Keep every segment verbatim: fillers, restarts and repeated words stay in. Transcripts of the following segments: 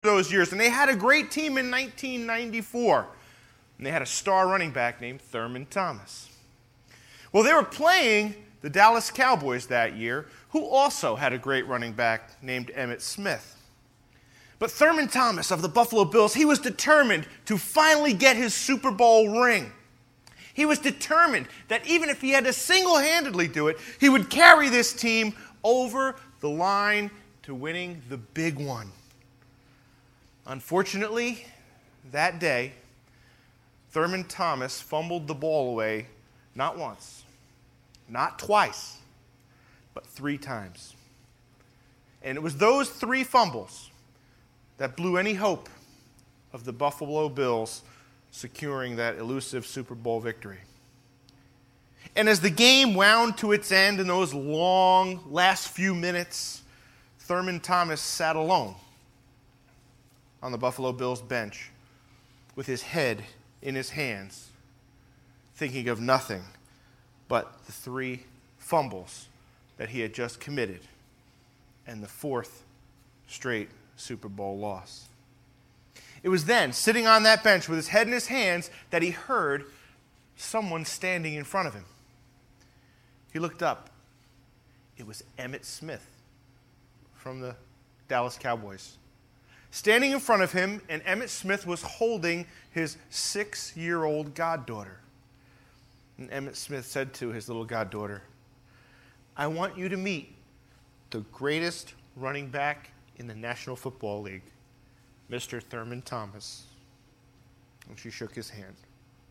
those years, and they had a great team in nineteen ninety-four. And they had a star running back named Thurman Thomas. Well, they were playing the Dallas Cowboys that year, who also had a great running back named Emmitt Smith. But Thurman Thomas of the Buffalo Bills, he was determined to finally get his Super Bowl ring. He was determined that even if he had to single-handedly do it, he would carry this team over the line to winning the big one. Unfortunately, that day, Thurman Thomas fumbled the ball away not once, not twice, but three times. And it was those three fumbles that blew any hope of the Buffalo Bills securing that elusive Super Bowl victory. And as the game wound to its end in those long last few minutes, Thurman Thomas sat alone on the Buffalo Bills bench with his head in his hands, thinking of nothing but the three fumbles that he had just committed and the fourth straight Super Bowl loss. It was then, sitting on that bench with his head in his hands, that he heard someone standing in front of him. He looked up. It was Emmitt Smith from the Dallas Cowboys. Standing in front of him, and Emmitt Smith was holding his six-year-old goddaughter. And Emmitt Smith said to his little goddaughter, "I want you to meet the greatest running back in the National Football League, Mister Thurman Thomas." And she shook his hand.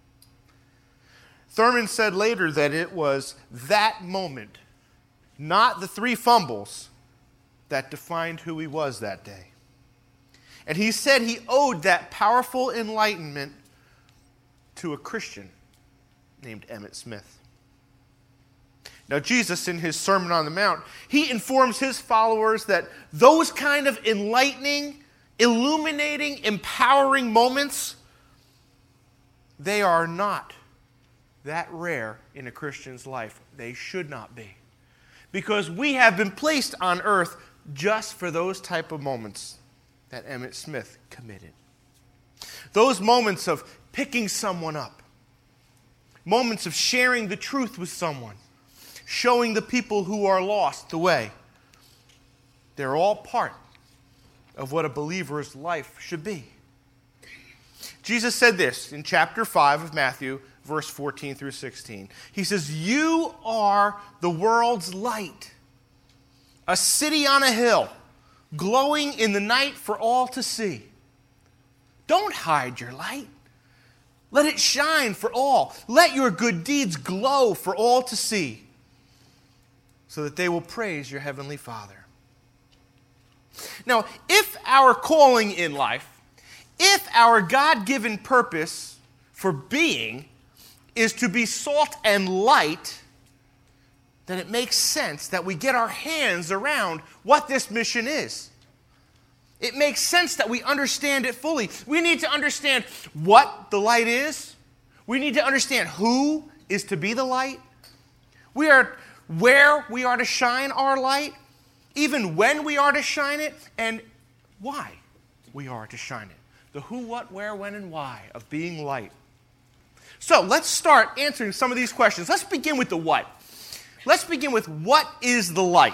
Thurman said later that it was that moment, not the three fumbles, that defined who he was that day. And he said he owed that powerful enlightenment to a Christian named Emmitt Smith. Now, Jesus, in his Sermon on the Mount, he informs his followers that those kind of enlightening, illuminating, empowering moments, they are not that rare in a Christian's life. They should not be. Because we have been placed on earth just for those type of moments that Emmitt Smith committed. Those moments of picking someone up. Moments of sharing the truth with someone. Showing the people who are lost the way. They're all part of what a believer's life should be. Jesus said this in chapter five of Matthew, verse fourteen through sixteen. He says, "You are the world's light, a city on a hill, glowing in the night for all to see. Don't hide your light. Let it shine for all. Let your good deeds glow for all to see, so that they will praise your heavenly Father." Now, if our calling in life, if our God-given purpose for being is to be salt and light, then it makes sense that we get our hands around what this mission is. It makes sense that we understand it fully. We need to understand what the light is. We need to understand who is to be the light. We are where we are to shine our light, even when we are to shine it, and why we are to shine it. The who, what, where, when, and why of being light. So let's start answering some of these questions. Let's begin with the what. Let's begin with what is the light?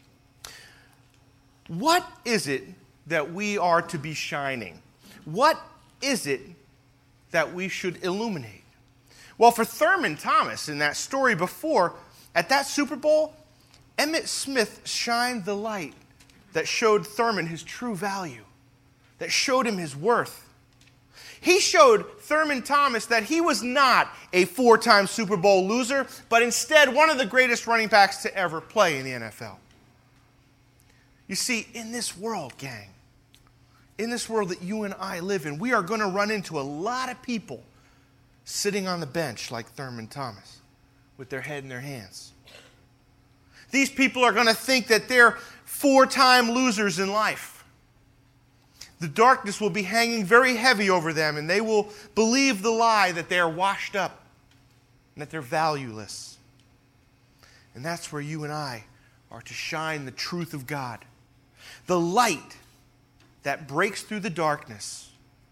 What is it that we are to be shining? What is it that we should illuminate? Well, for Thurman Thomas in that story before, at that Super Bowl, Emmitt Smith shined the light that showed Thurman his true value, that showed him his worth. He showed Thurman Thomas that he was not a four-time Super Bowl loser, but instead one of the greatest running backs to ever play in the N F L. You see, in this world, gang, in this world that you and I live in, we are going to run into a lot of people sitting on the bench like Thurman Thomas with their head in their hands. These people are going to think that they're four-time losers in life. The darkness will be hanging very heavy over them, and they will believe the lie that they are washed up and that they're valueless. And that's where you and I are to shine the truth of God. The light that breaks through the darkness.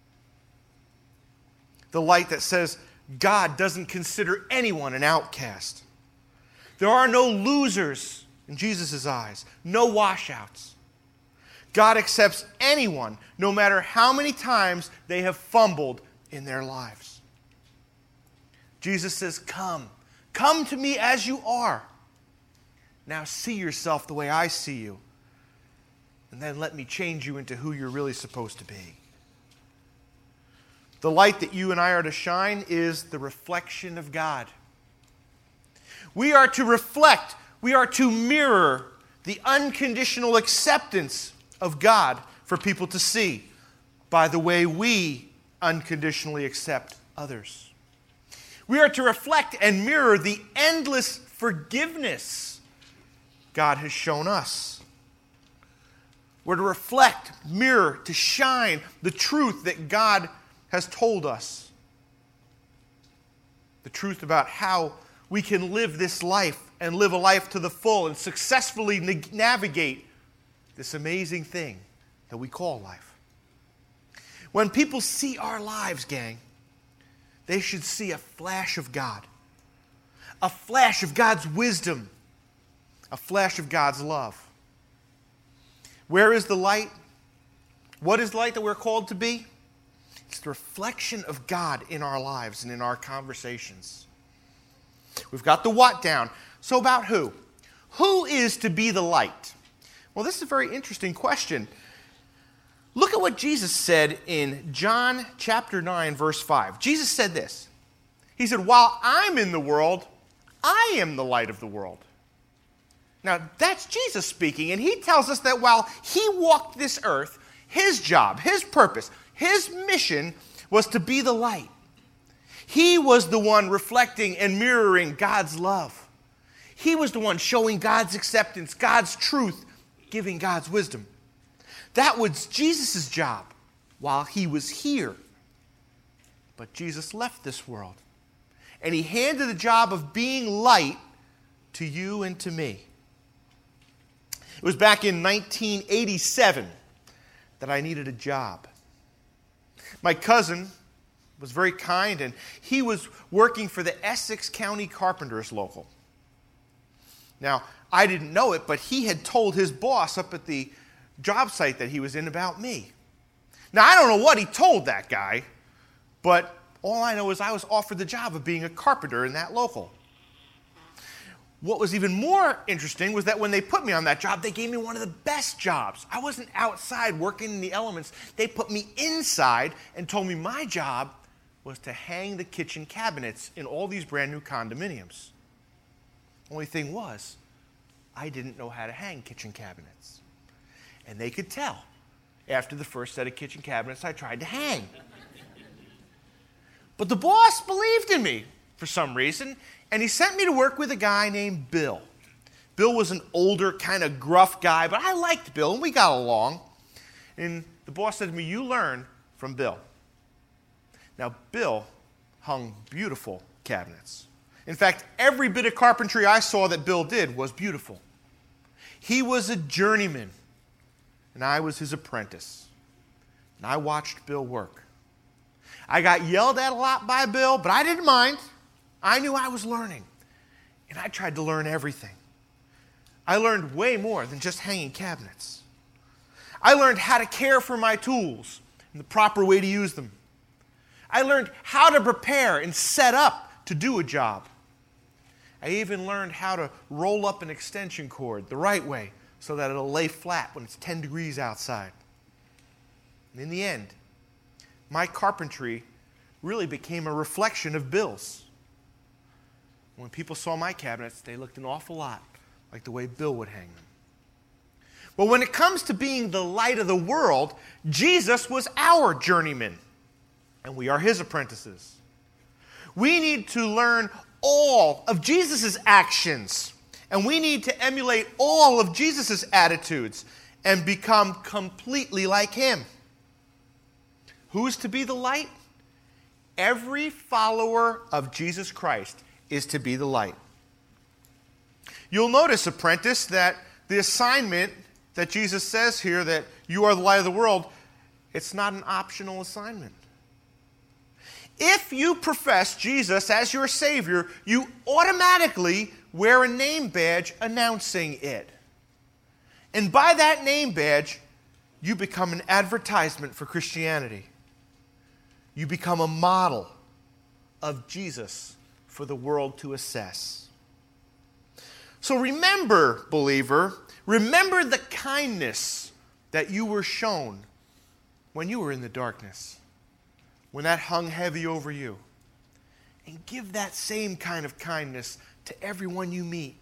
The light that says God doesn't consider anyone an outcast. There are no losers in Jesus' eyes, no washouts. God accepts anyone, no matter how many times they have fumbled in their lives. Jesus says, come, come to me as you are. Now see yourself the way I see you. And then let me change you into who you're really supposed to be. The light that you and I are to shine is the reflection of God. We are to reflect, we are to mirror the unconditional acceptance of God for people to see by the way we unconditionally accept others. We are to reflect and mirror the endless forgiveness God has shown us. We're to reflect, mirror, to shine the truth that God has told us. The truth about how we can live this life and live a life to the full and successfully na- navigate this amazing thing that we call life. When people see our lives, gang, they should see a flash of God. A flash of God's wisdom. A flash of God's love. Where is the light? What is the light that we're called to be? It's the reflection of God in our lives and in our conversations. We've got the what down. So about who? Who is to be the light? Well, this is a very interesting question. Look at what Jesus said in John chapter nine, verse five. Jesus said this. He said, while I'm in the world, I am the light of the world. Now, that's Jesus speaking, and he tells us that while he walked this earth, his job, his purpose, his mission was to be the light. He was the one reflecting and mirroring God's love. He was the one showing God's acceptance, God's truth, giving God's wisdom. That was Jesus' job while he was here. But Jesus left this world, and he handed the job of being light to you and to me. It was back in nineteen eighty-seven that I needed a job. My cousin was very kind, and he was working for the Essex County Carpenters Local. Now, I didn't know it, but he had told his boss up at the job site that he was in about me. Now, I don't know what he told that guy, but all I know is I was offered the job of being a carpenter in that local. What was even more interesting was that when they put me on that job, they gave me one of the best jobs. I wasn't outside working in the elements. They put me inside and told me my job was to hang the kitchen cabinets in all these brand new condominiums. Only thing was, I didn't know how to hang kitchen cabinets. And they could tell after the first set of kitchen cabinets I tried to hang. But the boss believed in me for some reason, and he sent me to work with a guy named Bill. Bill was an older, kind of gruff guy, but I liked Bill, and we got along. And the boss said to me, you learn from Bill. Now, Bill hung beautiful cabinets. In fact, every bit of carpentry I saw that Bill did was beautiful. He was a journeyman, and I was his apprentice. And I watched Bill work. I got yelled at a lot by Bill, but I didn't mind. I knew I was learning, and I tried to learn everything. I learned way more than just hanging cabinets. I learned how to care for my tools and the proper way to use them. I learned how to prepare and set up to do a job. I even learned how to roll up an extension cord the right way so that it'll lay flat when it's ten degrees outside. And in the end, my carpentry really became a reflection of Bill's. When people saw my cabinets, they looked an awful lot like the way Bill would hang them. But when it comes to being the light of the world, Jesus was our journeyman, and we are his apprentices. We need to learn all of Jesus' actions, and we need to emulate all of Jesus' attitudes and become completely like him. Who's to be the light? Every follower of Jesus Christ is to be the light. You'll notice, apprentice, that the assignment that Jesus says here, that you are the light of the world, It's not an optional assignment. If you profess Jesus as your Savior, you automatically wear a name badge announcing it. And by that name badge, you become an advertisement for Christianity. You become a model of Jesus for the world to assess. So remember, believer, remember the kindness that you were shown when you were in the darkness, when that hung heavy over you. And give that same kind of kindness to everyone you meet.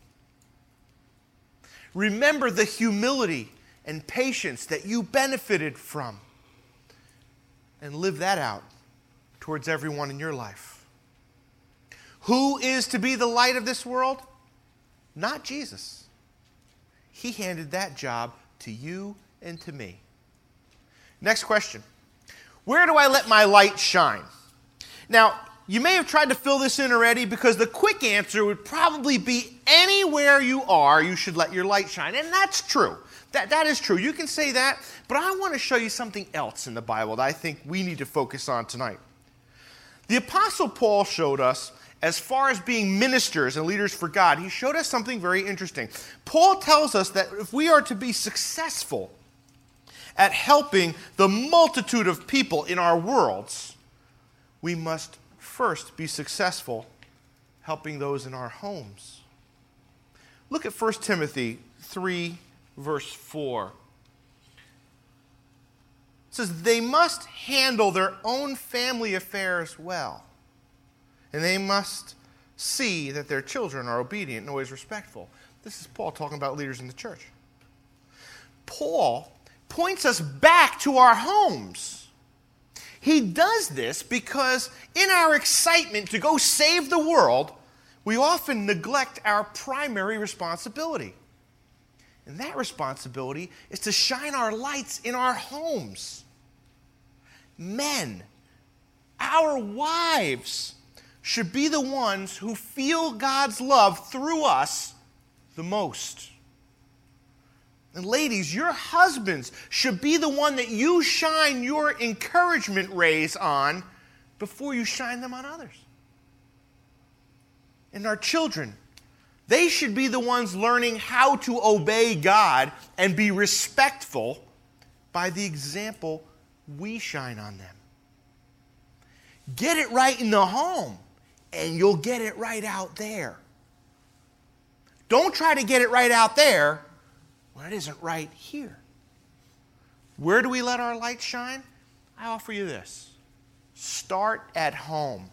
Remember the humility and patience that you benefited from. And live that out towards everyone in your life. Who is to be the light of this world? Not Jesus. He handed that job to you and to me. Next question. Where do I let my light shine? Now, you may have tried to fill this in already because the quick answer would probably be anywhere you are, you should let your light shine. And that's true. That, that is true. You can say that, but I want to show you something else in the Bible that I think we need to focus on tonight. The Apostle Paul showed us, as far as being ministers and leaders for God, he showed us something very interesting. Paul tells us that if we are to be successful at helping the multitude of people in our worlds, we must first be successful helping those in our homes. Look at First Timothy three, verse four. It says, they must handle their own family affairs well, and they must see that their children are obedient and always respectful. This is Paul talking about leaders in the church. Paul points us back to our homes. He does this because in our excitement to go save the world, we often neglect our primary responsibility. And that responsibility is to shine our lights in our homes. Men, our wives, should be the ones who feel God's love through us the most. And ladies, your husbands should be the one that you shine your encouragement rays on before you shine them on others. And our children, they should be the ones learning how to obey God and be respectful by the example we shine on them. Get it right in the home, and you'll get it right out there. Don't try to get it right out there when it isn't right here. Where do we let our light shine? I offer you this. Start at home.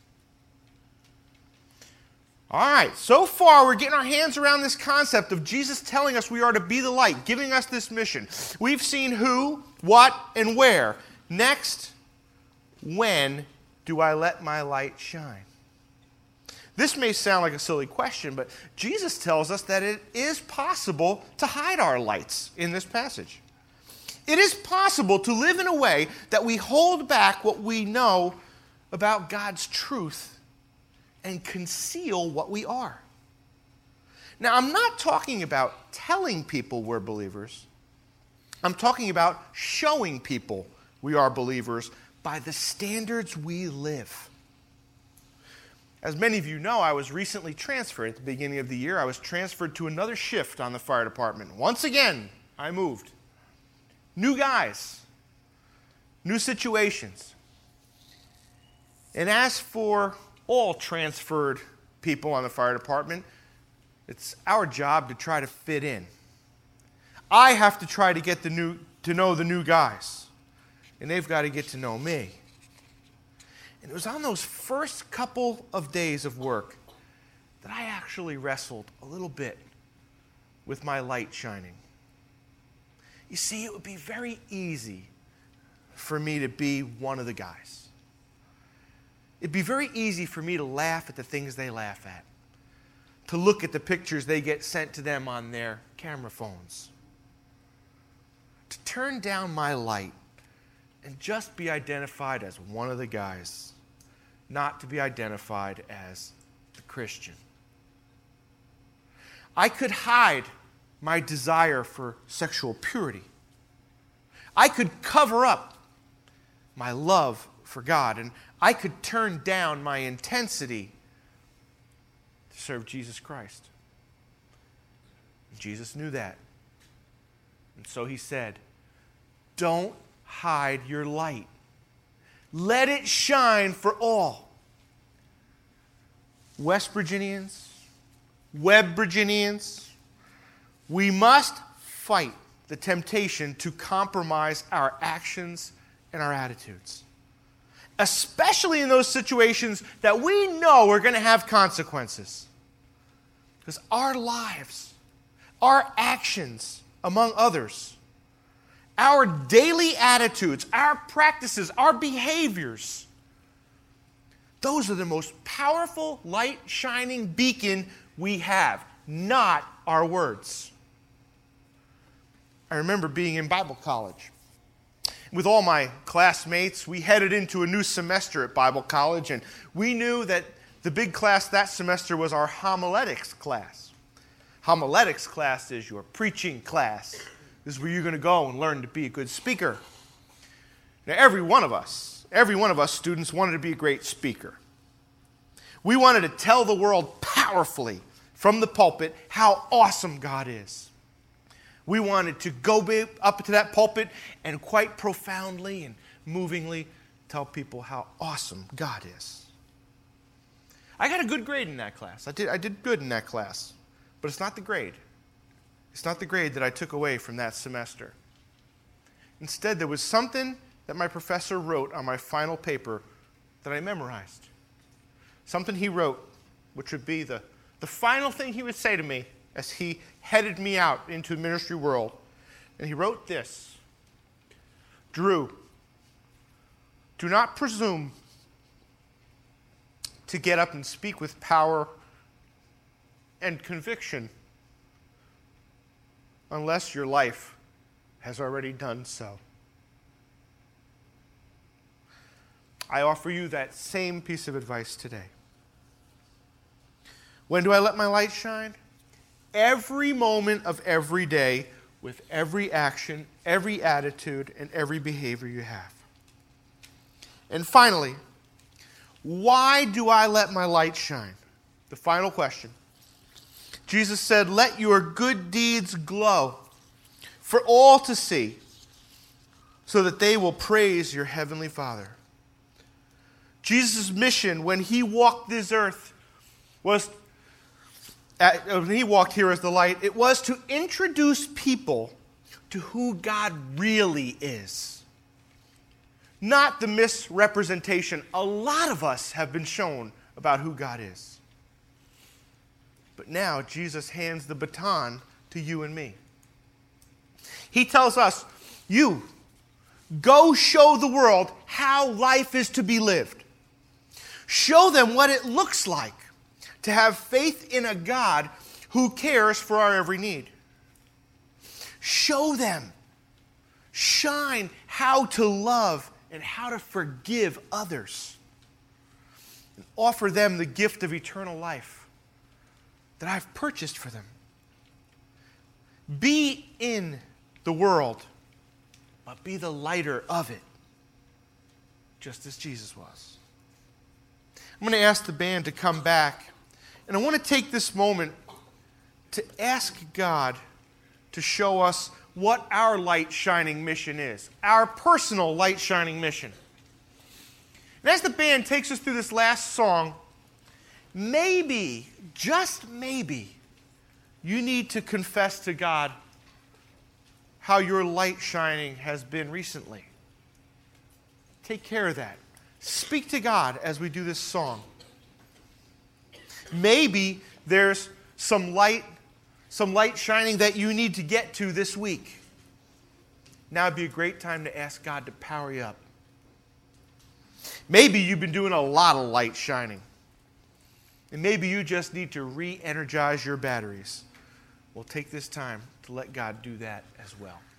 All right, so far we're getting our hands around this concept of Jesus telling us we are to be the light, giving us this mission. We've seen who, what, and where. Next, when do I let my light shine? This may sound like a silly question, but Jesus tells us that it is possible to hide our lights in this passage. It is possible to live in a way that we hold back what we know about God's truth and conceal what we are. Now, I'm not talking about telling people we're believers. I'm talking about showing people we are believers by the standards we live. As many of you know, I was recently transferred at the beginning of the year. I was transferred to another shift on the fire department. Once again, I moved. New guys, new situations. And as for all transferred people on the fire department, it's our job to try to fit in. I have to try to get the new to know the new guys, and they've got to get to know me. And it was on those first couple of days of work that I actually wrestled a little bit with my light shining. You see, it would be very easy for me to be one of the guys. It'd be very easy for me to laugh at the things they laugh at, to look at the pictures they get sent to them on their camera phones, to turn down my light and just be identified as one of the guys, not to be identified as the Christian. I could hide my desire for sexual purity. I could cover up my love for God. And I could turn down my intensity to serve Jesus Christ. And Jesus knew that. And so he said, don't hide your light. Let it shine for all. West Virginians, Webb Virginians, we must fight the temptation to compromise our actions and our attitudes. Especially in those situations that we know are going to have consequences. Because our lives, our actions, among others, our daily attitudes, our practices, our behaviors, those are the most powerful light-shining beacon we have, not our words. I remember being in Bible college. With all my classmates, we headed into a new semester at Bible college, and we knew that the big class that semester was our homiletics class. Homiletics class is your preaching class. This is where you're going to go and learn to be a good speaker. Now, every one of us, every one of us students wanted to be a great speaker. We wanted to tell the world powerfully from the pulpit how awesome God is. We wanted to go up to that pulpit and quite profoundly and movingly tell people how awesome God is. I got a good grade in that class. I did, I did good in that class. But it's not the grade. It's not the grade that I took away from that semester. Instead, there was something that my professor wrote on my final paper that I memorized. Something he wrote, which would be the, the final thing he would say to me as he headed me out into the ministry world. And he wrote this: Drew, do not presume to get up and speak with power and conviction unless your life has already done so. I offer you that same piece of advice today. When do I let my light shine? Every moment of every day, with every action, every attitude, and every behavior you have. And finally, why do I let my light shine? The final question. Jesus said, let your good deeds glow for all to see, so that they will praise your heavenly Father. Jesus' mission when he walked this earth was, at, when he walked here as the light, it was to introduce people to who God really is. Not the misrepresentation a lot of us have been shown about who God is. But now Jesus hands the baton to you and me. He tells us, you, go show the world how life is to be lived. Show them what it looks like to have faith in a God who cares for our every need. Show them, shine how to love and how to forgive others. And offer them the gift of eternal life that I've purchased for them. Be in the world, but be the lighter of it, just as Jesus was. I'm going to ask the band to come back, and I want to take this moment to ask God to show us what our light shining mission is, our personal light shining mission. And as the band takes us through this last song, maybe, just maybe, you need to confess to God how your light shining has been recently. Take care of that. Speak to God as we do this song. Maybe there's some light, some light shining that you need to get to this week. Now would be a great time to ask God to power you up. Maybe you've been doing a lot of light shining. And maybe you just need to re-energize your batteries. We'll take this time to let God do that as well.